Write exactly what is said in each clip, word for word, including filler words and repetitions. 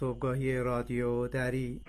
صبحگاهی رادیو دری.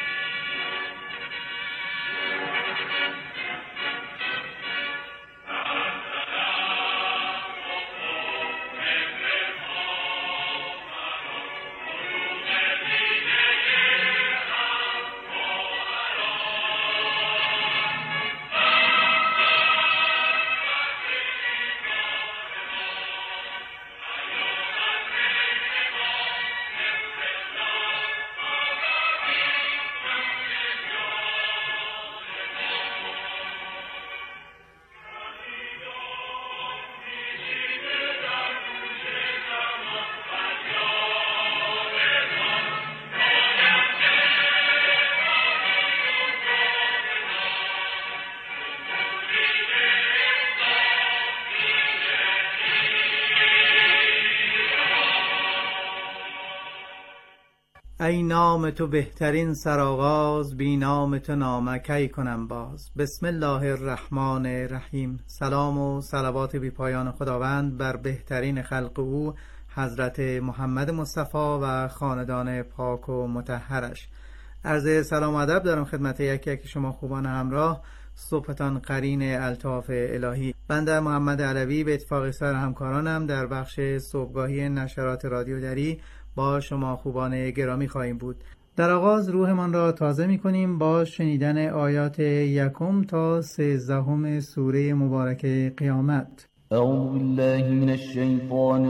ای نام تو بهترین سرآغاز، بی نام تو نامه کی کنم باز. بسم الله الرحمن الرحیم. سلام و صلوات بی پایان خداوند بر بهترین خلق او حضرت محمد مصطفی و خاندان پاک و مطهرش. عرض سلام و ادب دارم خدمت یک یک شما خوبان همراه. صبحتان قرین الطاف الهی. بنده محمد علوی به اتفاق سایر همکارانم در بخش صبحگاهی نشرات رادیو دری با شما خوبان گرامی خواهیم بود. در آغاز روحمان را تازه می کنیم با شنیدن آیات یکم تا سیزدهم سوره مبارکه قیامت. اعوذ بالله من الشیطان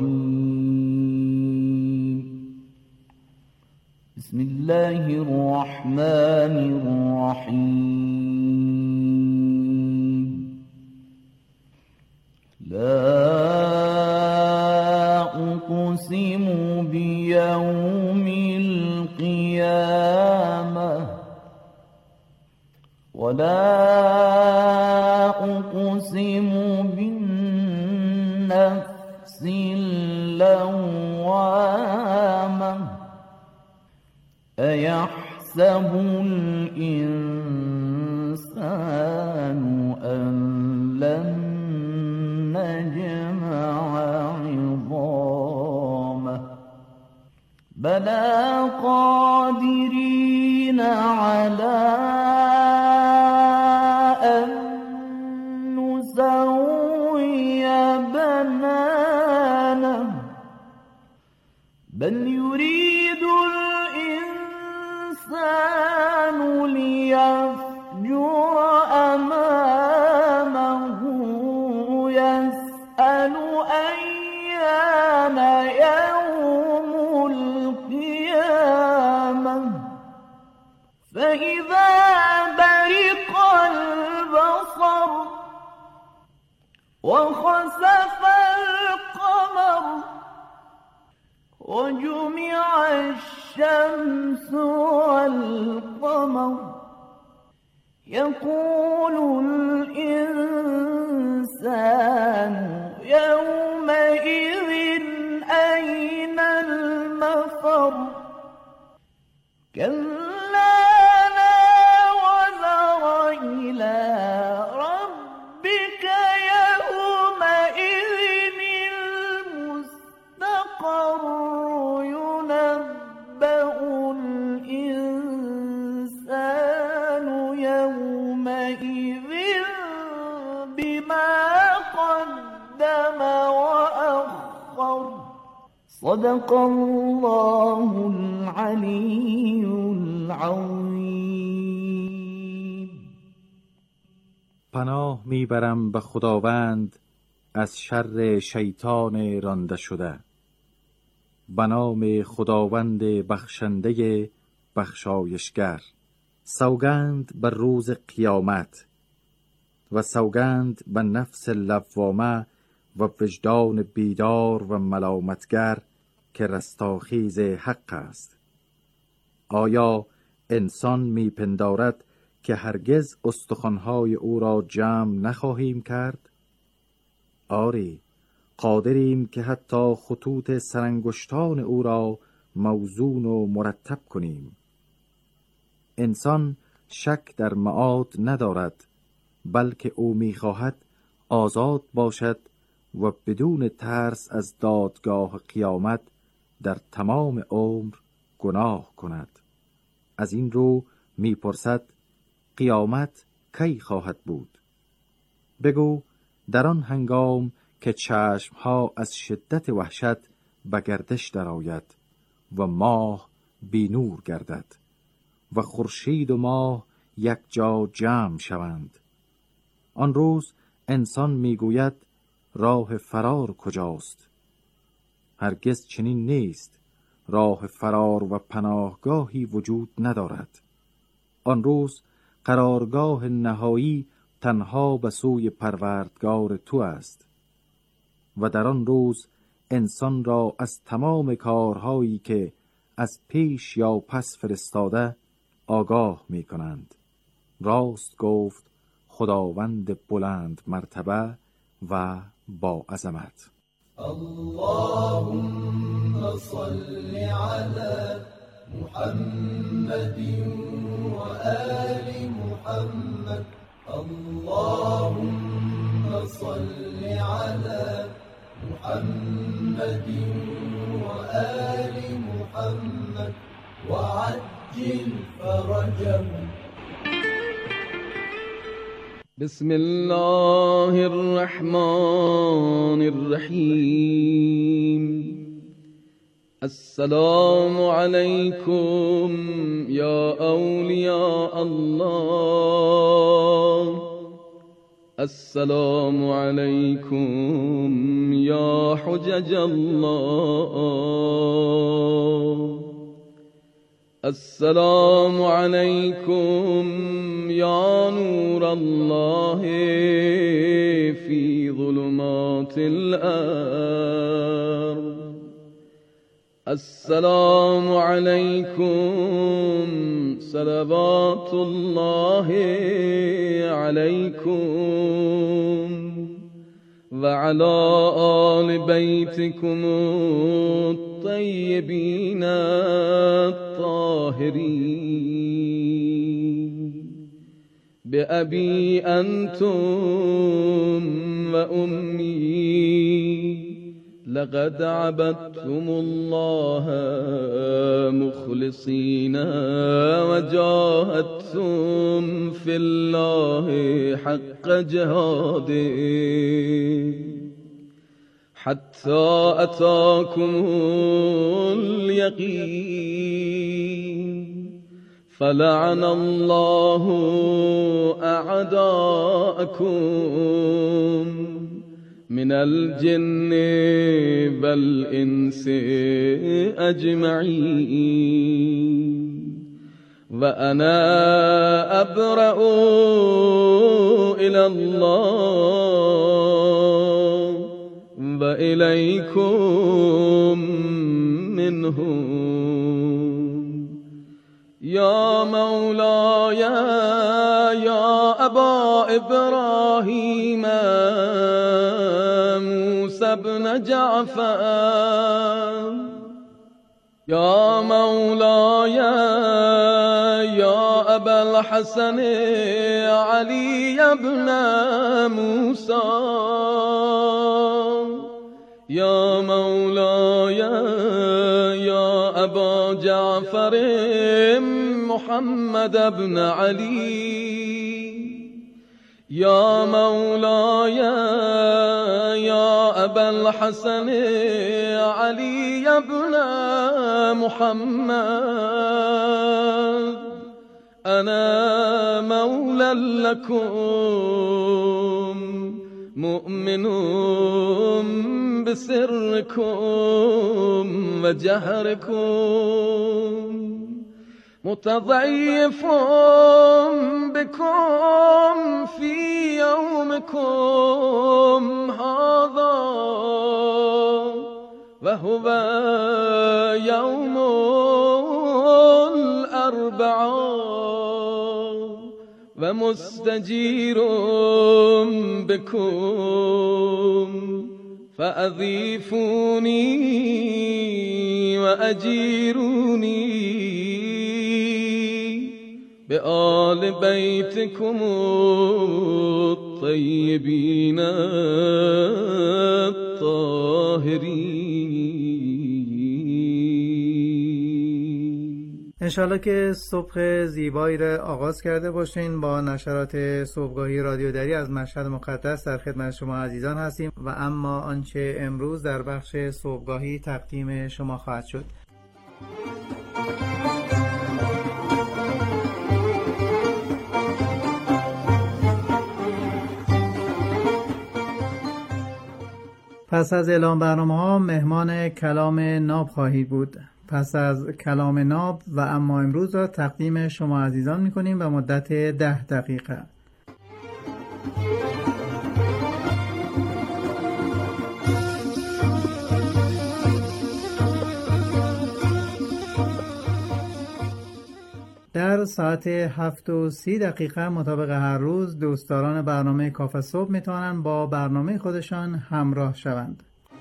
الرجیم. بسم الله الرحمن الرحیم. لا أقسم بيوم القيامة ولا أقسم بالنفس اللوامة أيحسب الإنسان أن لن نجمع عظامه بلى قادرين على أن نسوي بنانه بل يريد الإنسان ليفجر أمامه يسأل أيان يوم القيامة فإذا برق البصر وخسف القمر وجمع الشمس والقمر يقول الإنسان يومئذ أين المفر كلا لا وزر إلى ربك يومئذ المستقر ينبأ الإنسان يومئذ بما قدم وأخر صدق الله العلی العظیم. پناه میبرم به خداوند از شر شیطان رانده شده. به نام خداوند بخشنده بخشایشگر. سوگند بر روز قیامت و سوگند به نفس لوامه و وجدان بیدار و ملامتگر که رستاخیز حق است. آیا انسان میپندارد که هرگز استخوان‌های او را جمع نخواهیم کرد؟ آری، قادریم که حتی خطوط سرانگشتان او را موزون و مرتب کنیم. انسان شک در معاد ندارد، بلکه او میخواهد آزاد باشد و بدون ترس از دادگاه قیامت در تمام عمر گناه کند. از این رو می‌پرسد قیامت کی خواهد بود؟ بگو در آن هنگام که چشمها از شدت وحشت به گردش درآید و ماه بی نور گردد و خورشید و ماه یک جا جمع شوند. آن روز انسان میگوید راه فرار کجاست؟ هرگز چنین نیست. راه فرار و پناهگاهی وجود ندارد. آن روز قرارگاه نهایی تنها به سوی پروردگار تو است و در آن روز انسان را از تمام کارهایی که از پیش یا پس فرستاده آگاه می کنند. راست گفت خداوند بلند مرتبه و با عظمت. اللهم صل على محمد و آل محمد. اللهم صل على محمد و آل محمد وعجل فرجهم. بسم الله الرحمن الرحیم. السلام علیکم یا اولیاء الله. السلام علیکم یا حجج الله. السلام علیکم یا نور الله فی ظلمات الارض. السلام علیکم صلوات الله علیکم و علی آل بیتکم الطیبین الطاهرین. بأبی انتم و امی لقد عبدتم الله مخلصین و جاهدتم فی الله حق جهاده حتی اتاکم الیقین. فلعن الله اعداءکم من الجن والانس اجمعین. و انا ابرأ الی الله و الیکم منهم. یا مولاي یا ابا ابراهیم موسی بن جعفر. یا مولاي یا ابا الحسن علی بن موسی. یا مولاي یا ابا جعفر محمد بن علی. یا مولاي یا ابا الحسن علی بن محمد. انا مولا لكم مؤمن بسركم وجهركم متضعف بكم في يومكم هذا وهو يوم الأربعاء ومستجير بكم فأضيفوني وأجيروني بآل بيتكم الطيبين الطاهرين. انشالله که صبح زیبایی را آغاز کرده باشین. با نشرات صبحگاهی رادیو دری از مشهد مقدس در خدمت شما عزیزان هستیم و اما آنچه امروز در بخش صبحگاهی تقدیم شما خواهد شد. پس از اعلام برنامه ها مهمان کلام ناب خواهید بود. پس از کلام ناب و اما امروز را تقدیم شما عزیزان می‌کنیم به مدت ده دقیقه. در ساعت هفت و سی دقیقه مطابق هر روز دوستداران برنامه کافه صبح میتوانند با برنامه خودشان همراه شوند.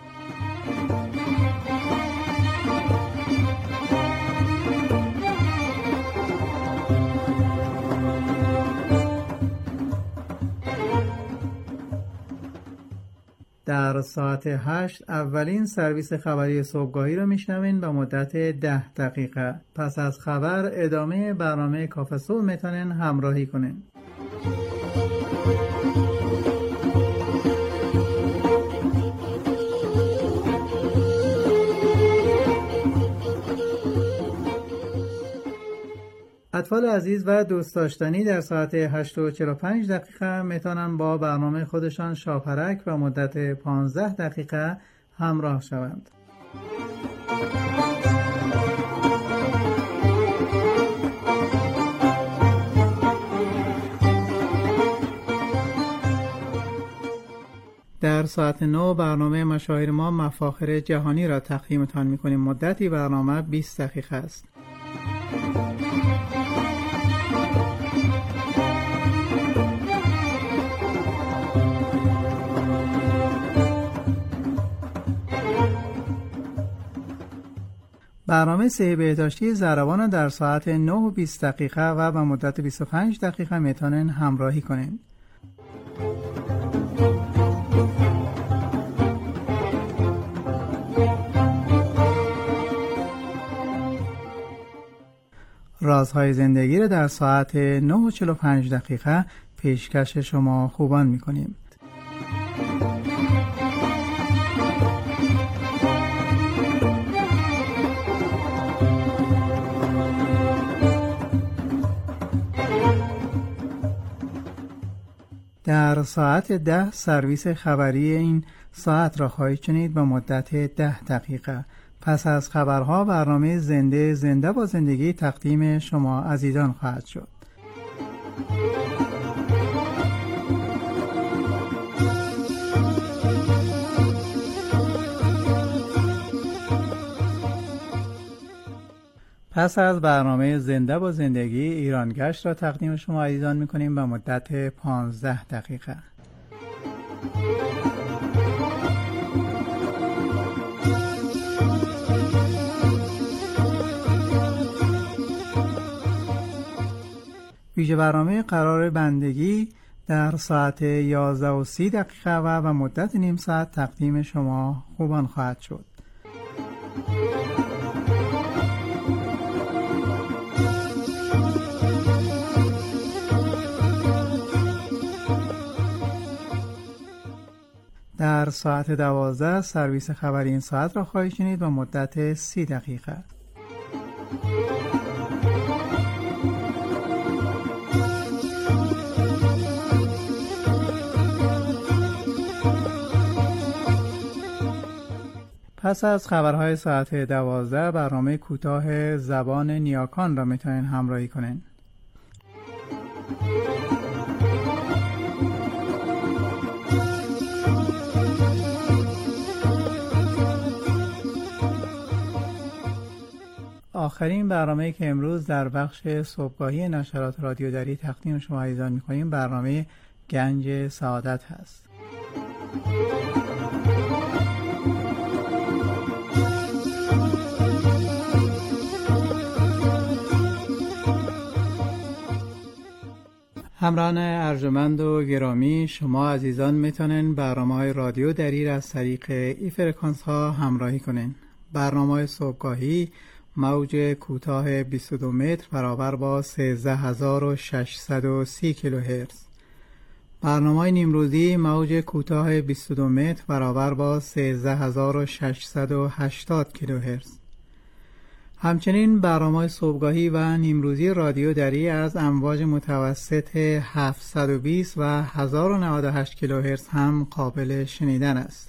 در ساعت هشت اولین سرویس خبری صبحگاهی را میشنوین به مدت ده دقیقه. پس از خبر ادامه برنامه کافه صبح میتونین همراهی کنین. اطفال عزیز و دوست داشتنی در ساعت هشت و چهل و پنج دقیقه میتونن با برنامه خودشان شاپرک و مدت پانزده دقیقه همراه شوند. در ساعت نه برنامه مشاهیر ما مفاخر جهانی را تقدیمتان میکنیم. مدتی برنامه بیست دقیقه است. برنامه صحه بهداشتی ضربان در ساعت نه و بیست دقیقه و به مدت بیست و پنج دقیقه میتونن همراهی کنین. رازهای زندگی را در ساعت نه و چهل و پنج دقیقه پیشکش شما خوبان میکنیم. در ساعت ده سرویس خبری این ساعت را خواهید شنید به مدت ده دقیقه. پس از خبرها برنامه زنده زنده با زندگی تقدیم شما عزیزان خواهد شد. پس از برنامه زنده با زندگی ایرانگشت را تقدیم شما عزیزان می‌کنیم به مدت پانزده دقیقه. ویژه برنامه قرار بندگی در ساعت یازده و سی دقیقه و به مدت نیم ساعت تقدیم شما خوبان خواهد شد. در ساعت دوازده سرویس خبری این ساعت را خواهید شنید به مدت سی دقیقه. پس از خبرهای ساعت دوازده برنامه کوتاه زبان نیاکان را میتونین همراهی کنین. آخرین برنامه‌ای که امروز در بخش صبحگاهی نشرات رادیو دری تقدیم شما عزیزان می‌کنیم برنامه گنج سعادت هست. همراهان ارجمند و گرامی، شما عزیزان میتونن برنامه‌های رادیو دری را از طریق ای فرکانس ها همراهی کنین. برنامه‌های صبحگاهی موج کوتاه بیست و دو متر برابر با سیزده هزار و ششصد و سی کیلوهرتز. برنامه نیمروزی موج کوتاه بیست و دو متر برابر با سیزده هزار و ششصد و هشتاد کیلوهرتز. همچنین برنامه صبحگاهی و نیمروزی رادیو دری از امواج متوسط هفتصد و بیست و هزار و نود و هشت کیلوهرتز هم قابل شنیدن است.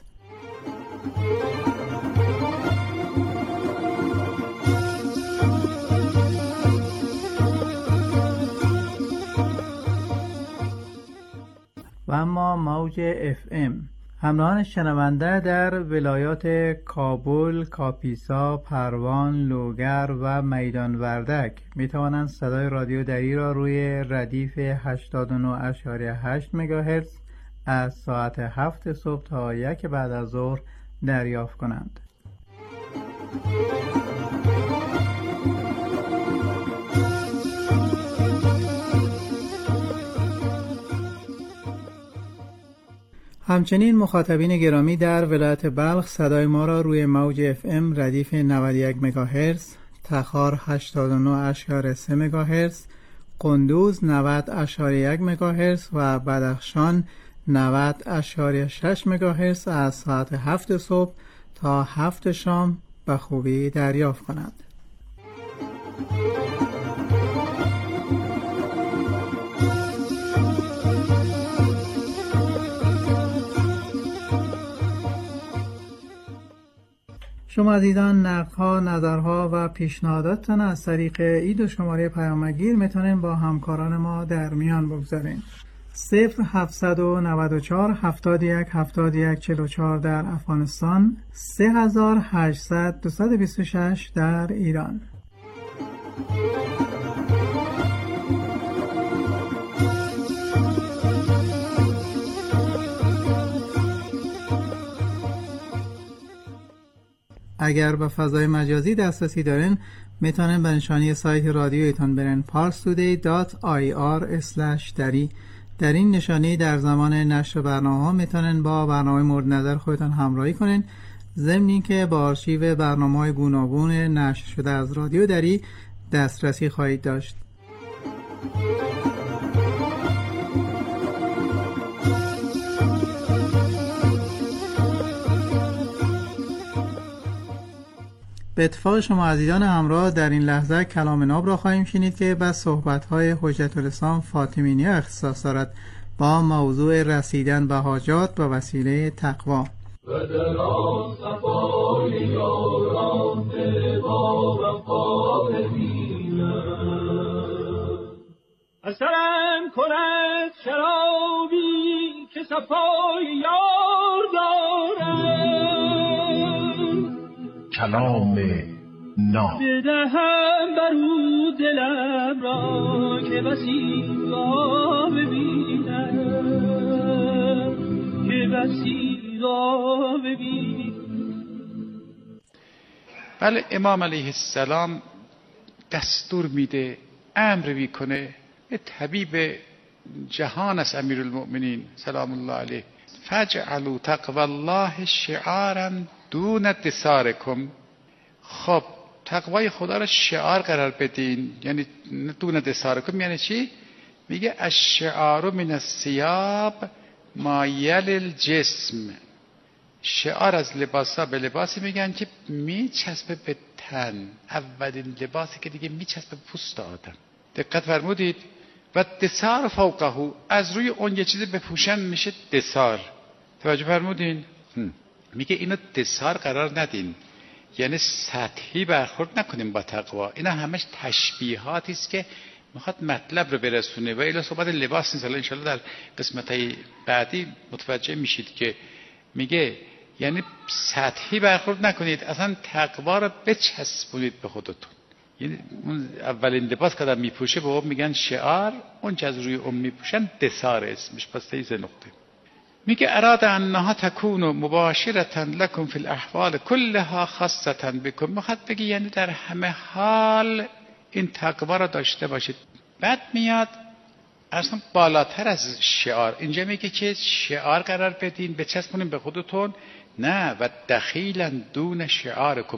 و اما موج اف ام. همراهان شنونده در ولایات کابل، کاپیسا، پروان، لوگر و میدان وردک می توانند صدای رادیو دری را روی ردیف هشتاد و نه ممیز هشت مگاهرتز از ساعت هفت صبح تا یک بعد از ظهر دریافت کنند. همچنین مخاطبین گرامی در ولایت بلخ صدای ما را روی موج اف ام ردیف نود و یک مگاهرتز، تخار هشتاد و نه ممیز سه مگاهرتز، قندوز نود ممیز یک مگاهرتز و بدخشان نود ممیز شش مگاهرتز از ساعت هفت صبح تا هفت شام به خوبی دریافت کنند. شما عزیزان نقدها، نظرها و پیشنهاداتتان از طریق ای دو شماره پیامگیر میتونین با همکاران ما در میان بگذارین. صفر هفتصد و نود و چهار هفتاد و یک هفتاد و یک چهل و چهار در افغانستان، سه هزار و هشتصد دویست و بیست و شش در ایران. اگر به فضای مجازی دسترسی دارین میتونن به نشانی سایت رادیویتان برن پارس تودی دات آی آر اسلش دری. در این نشانی در زمان نشر برنامه ها میتونن با برنامه مورد نظر خودتان همراهی کنین، ضمن اینکه با آرشیو برنامه‌های گوناگون نشر شده از رادیو دری دسترسی خواهید داشت. به اتفاق شما عزیزان همراه در این لحظه کلام ناب را خواهیم شنید که به صحبت‌های حجت الاسلام فاطمی اختصاص دارد با موضوع رسیدن به حاجات به وسیله تقوا. و در آن صفای یاران با وفا ببینم، اثرم کند شرابی که صفای یار دارم، کلام ناب بدهم برو دلم را که وسیقا ببینم، که وسیقا ببینم. بله، امام علیه السلام دستور میده، امر میکنه به طبیب جهان است امیرالمؤمنین سلام الله علیه، فجعلوا تقوى الله شعارا دون دثارکم. خب تقوای خدا را شعار قرار بدین، یعنی دون دثارکم یعنی چی؟ میگه الشعار من الثياب ما یل الجسم. شعار از لباسا به لباسی میگن که میچسبه به تن، اولین لباسی که دیگه میچسبه به پوست آدم. دقت فرمودید؟ و دثار فوقه، از روی اون یه چیزی بپوشن میشه دثار. توجه فرمودین؟ میگه اینو دثار قرار ندین، یعنی سطحی برخورد نکنیم با تقوا. اینا همش تشبیهاتی است که میخواد مطلب رو برسونه و الی صحبت لباس نیست. ان شاء الله در قسمت‌های بعدی متوجه میشید که میگه یعنی سطحی برخورد نکنید، اصلا تقوا رو بچسبونید به خودتون. یعنی اون اولین لباس که آدم میپوشه به اون میگن شعار، اون که از روی اون میپوشن دثار اسمش. پس تیز نقطه میگه اراد انها تکون مباشرة لكم في الاحوال كلها خاصة بكم. میخواد بگی یعنی در همه حال این تقوا را داشته باشید. بعد میاد اصلا بالاتر از شعار اینجا میگه که شعار قرار بدین، بچسبونین به خودتون، نه و دخیلا دون شعارکم،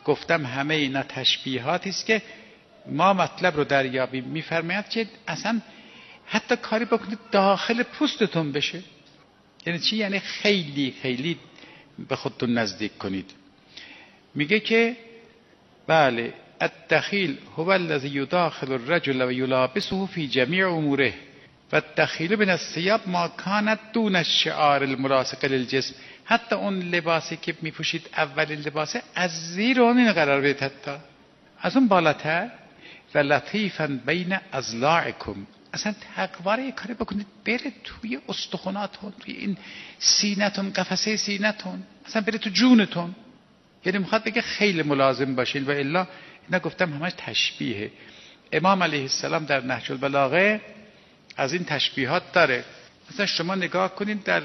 گفتم همه اینا تشبیهاتی است که ما مطلب رو دریابیم. میفرماید که اصلا حتی کاری بکنید داخل پوستتون بشه. یعنی چی؟ یعنی خیلی خیلی به خودتون نزدیک کنید. میگه که بله الدخیل هو الذی یداخل الرجل و یلابسه فی جمیع اموره و الدخیل من الثياب ما کانت دون الشعار الملاصق للجسم. حتی اون لباسی که میپوشید اولین لباسه از زیر اون قرار بدید، حتی از اون بالاتر. و لطیفا بین اضلاعکم. اصلا تقوا رو یه کاری بکنید بره توی استخوناتون، توی این سینتون، قفسه سینتون، اصلا بره تو جونتون. یعنی میخواد بگه خیلی ملازم باشین. و الا اینا گفتم همش تشبیهه. امام علیه السلام در نهج البلاغه از این تشبیهات داره. مثلا شما نگاه کنید در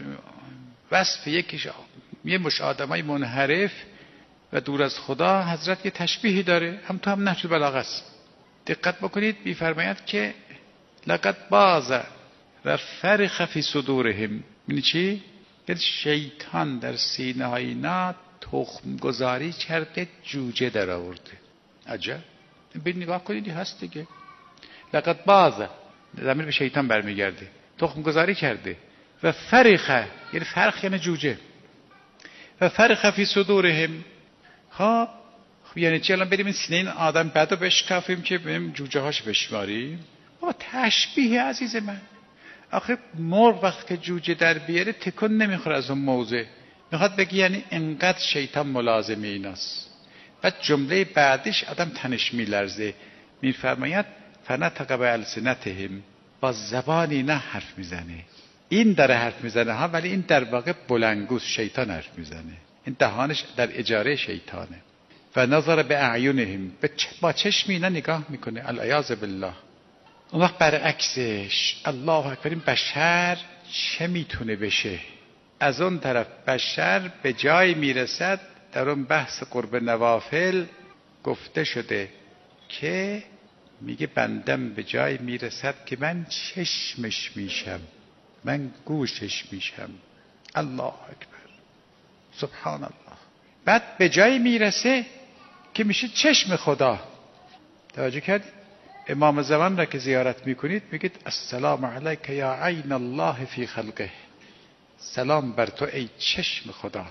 وصف یکیش یه مش آدمای منحرف و دور از خدا، حضرت یه تشبیهی داره، هم تو هم نهج البلاغه است. دقت بکنید، میفرماید که لقد باز و فرخ فی صدورهم. یعنی چی؟ یعنی شیطان در سینه های اینا تخم گذاری کرده، جوجه در آورده. عجب. ببین نگاه کنید هست دیگه. لقد باز ضمیر به شیطان برمیگرده، تخم گذاری کرده. و فرخ یعنی فرخ یعنی جوجه. و فرخ فی صدورهم. خب یعنی چی؟ الان بریم این سینه این آدم بعدو بشکافیم که بریم جوجه هاش بشماریم؟ بابا تشبیه عزیز من. آخه مرغ وقت که جوجه در بیاره تکون نمیخوره از اون موضع. میخواد بگی یعنی انقدر شیطان ملازم ایناست. بعد جمله بعدش آدم تنش میلرزه. میفرماید فنطق بالسنتهم، با زبانی نه حرف میزنه. این داره حرف میزنه ها، ولی این در واقع بلنگوس شیطان حرف میزنه. این دهانش در اجاره شیطانه. و نظر به اعینهم، با چشم اینا نگاه میکنه. العیاذ بالله. اون وقت برعکسش الله اکبر، این بشر چه میتونه بشه؟ از اون طرف بشر به جای میرسد، در اون بحث قرب نوافل گفته شده که میگه بندم به جای میرسد که من چشمش میشم، من گوشش میشم. الله اکبر، سبحان الله. بعد به جای میرسه که میشه چشم خدا. توجه کردید؟ امام زمان را که زیارت میکنید میگید السلام علیک یا عین الله فی خلقه. سلام بر تو ای چشم خدا.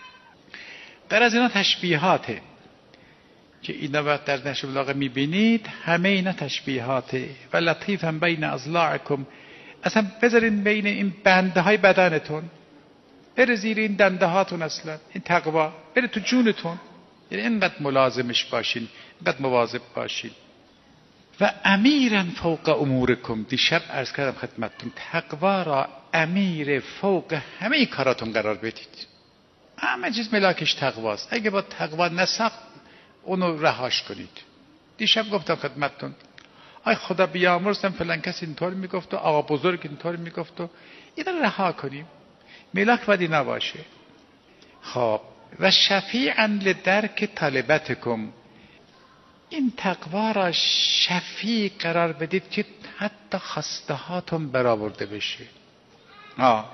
در از اینا تشبیهاته که اینا وقت در نهج البلاغه میبینید، همه اینا تشبیهاته. و لطیفا بین اضلاعکم، اصلا بذارین بین این بنده های بدنتون، بره زیر این دنده هاتون، اصلا این تقوا بره تو جونتون. یعنی اینقدر ملازمش باشین، اینقدر مواظب باشین. و امیرا فوق امورکم. دیشب عرض کردم خدمتتون تقوا را امیر فوق همه کاراتون قرار بدید. همه چیز ملاکش تقواست. اگه با تقوا نساخت اونو رهاش کنید. دیشب گفتم خدمتتون آی خدا بیامرزم فلان کس اینطور میگفت و آقا بزرگ اینطور میگفت و اینا رها کنیم. ملاک بدی نباشه. خب و شفیعا لدرک طلبتکم. این تقوا را شفیع قرار بدید که حتی خواسته هاتون برآورده بشه. آه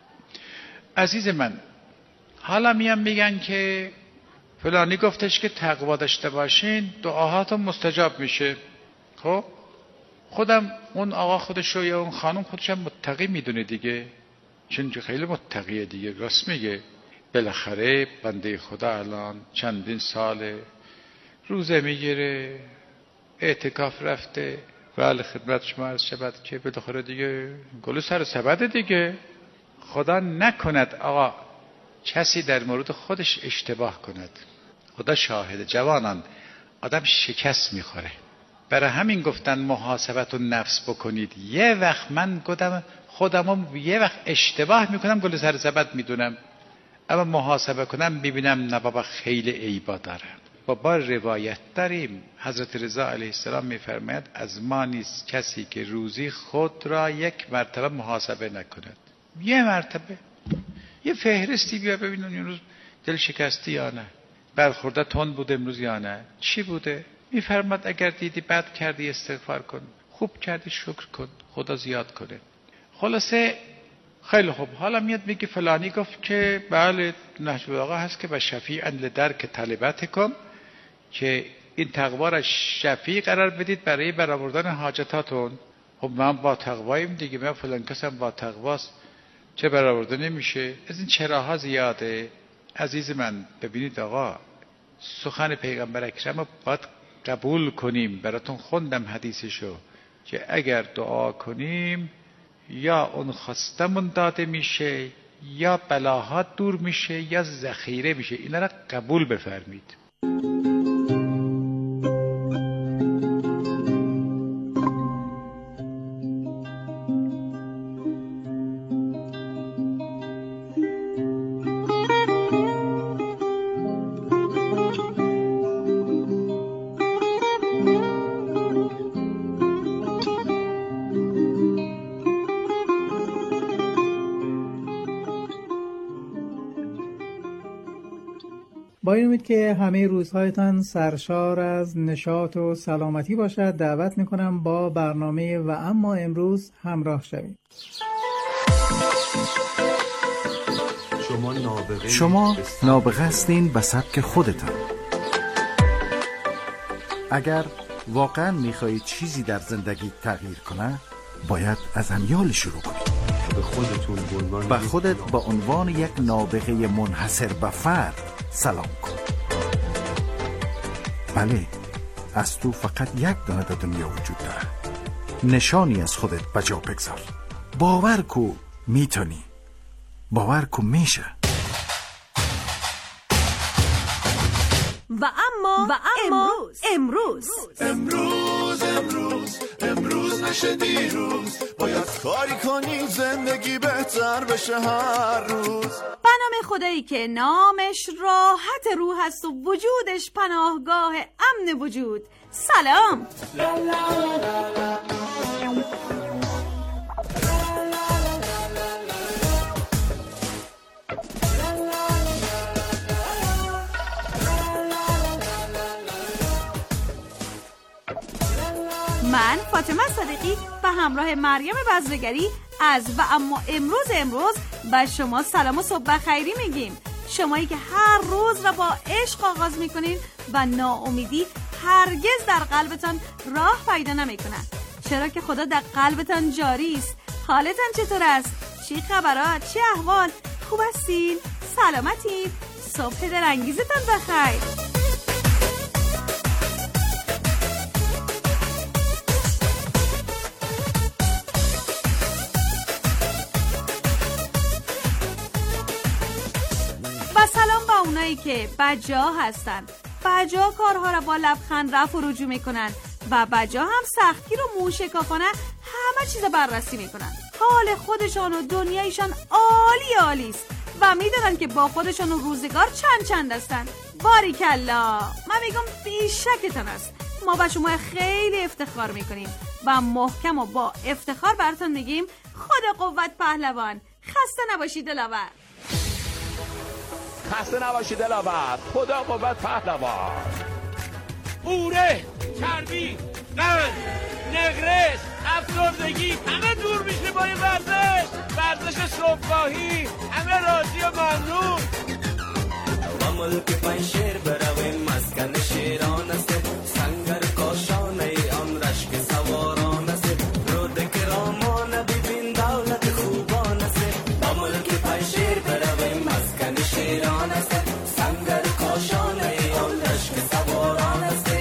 عزیز من، حالا میان میگن که فلانی گفتش که تقوا داشته باشین دعاهاتون مستجاب میشه. خب خودم اون آقا خودشو یا اون خانم خودش هم متقی میدونه دیگه، چون خیلی متقیه دیگه، راست میگه. بالاخره بنده خدا الان چندین ساله روزه میگیره، اعتکاف رفته. بله خدمت شما عرض شود که بالاخره دیگه گل سر سبد دیگه. خدا نکند آقا کسی در مورد خودش اشتباه کند. خدا شاهده جوانان، آدم شکست میخوره. برای همین گفتن محاسبت و نفس بکنید. یه وقت من گفتم خودم یه وقت اشتباه میکنم، گل سر سبد میدونم، اما محاسبه کنم ببینم نه بابا خیلی عیبا دارم. بابا روایت داریم، حضرت رضا علیه السلام میفرماید از ما نیست کسی که روزی خود را یک مرتبه محاسبه نکند. یه مرتبه یه فهرستی بیا ببینون امروز دل شکستی یا نه، برخورده تند بود امروز یا نه، چی بوده. میفرماد اگر دیدی بد کردی استغفار کن، خوب کردی شکر کن، خدا زیاد کنه. خلاصه خیلی خوب، حالا میاد میگه فلانی گفت که بله نهج البلاغه هست که و شفیعا لدرک طلبتکم، که این تقوا را شفیع قرار بدید برای برآوردن حاجتاتون. خب من با تقوایم دیگه، من فلان کسم با تقواست، چه برآورده نمیشه؟ از این چراها زیاده. عزیز من ببینید آقا، سخن پیغمبر اکرم رو باید قبول کنیم. براتون خوندم حدیثشو که اگر دعا کنیم یا اون خواستمون داده میشه، یا بلاها دور میشه، یا ذخیره میشه. اینا را قبول بفرمید. با این امید که همه روزهایتان سرشار از نشاط و سلامتی باشد، دعوت میکنم با برنامه و اما امروز همراه شوید. شما نابغه, شما نابغه هستین به سبک خودتان. اگر واقعا میخواهید چیزی در زندگی تغییر کنه، باید از امیال شروع کنید. به خودتون به خودت با عنوان یک نابغه منحصر به فرد سلام کن. بله، از تو فقط یک دانه در دنیا وجود داره. نشانی از خودت بجا بگذار. باور کو میتونی. باور کو میشه. و اما و اما امروز امروز امروز امروز نشه دیروز، باید کاری کنیم زندگی بهتر بشه هر روز. به نام خدایی که نامش راحت روح است و وجودش پناهگاه امن وجود. سلام. من فاطمه صادقی به همراه مریم بزرگری از و اما امروز امروز به شما سلام و صبح خیری میگیم. شمایی که هر روز را با عشق آغاز میکنین و ناامیدی هرگز در قلبتان راه پیدا نمیکنه، چرا که خدا در قلبتان جاری است. حالتان چطور است؟ چی خبرات؟ چی احوال؟ خوب هستین؟ سلامتین؟ صبح درانگیزتان بخیر. و سلام با اونایی که بجا هستن، بجا کارها را با لبخند رفع و رجوع میکنن و بجا هم سختگیر و موشکافانه همه چیز بررسی میکنن. حال خودشان و دنیایشان عالی عالی است و میدونن که با خودشان و روزگار چند چند هستن. باریکلا، من میگم بیشکتان است. ما با شما خیلی افتخار میکنیم و محکم و با افتخار براتون میگیم خدا قوت پهلوان. خسته نباشید دلاور. خسته نباشید دلاور. خدا قوت پهلوان. اوره، چربی، قند، نقرس، افسردگی همه دور میشه با این ورزش. ورزش صبحگاهی، همه راضی و ممنون. با ملک پنشیر برویم مسکن شیران است، سنگر کاشانه آن رشک سواران است، رود کرامان ببین دولت خوبان است. با ملک پنشیر برویم مسکن شیران است، سنگر کاشانه آن رشک سواران است.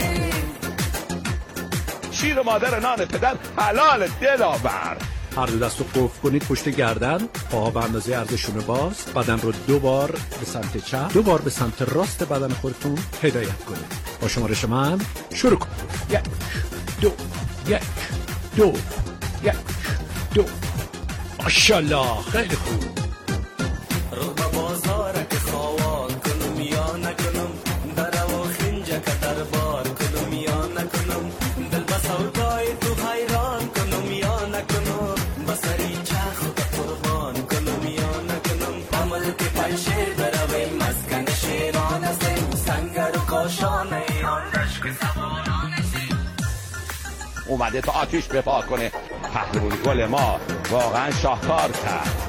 شیر مادر نان پدر حلال دلاور. هر دو دست رو قفل کنید پشت گردن، پاها به اندازه عرضشون باز، بدن رو دو بار به سمت چپ، دو بار به سمت راست بدن خودتون هدایت کنید. با شمارش من شروع کن. یک دو یک دو یک دو. ماشاءالله، خیلی خوب. رو با بازار که خواه کنم یا نکنم، در و خنجه که دربار کنم یا نکنم، دل بسودای تو حیران کنم یا نکنم، بسری چخ و قربان کنم یا نکنم. عمل که پنشیر برویم مسکن شیران است، سنگر و کاشانه آن رشک سواران است. اومده تا آتیش بپا کنه. پهلوان گل ما واقعا شاهکار کرد.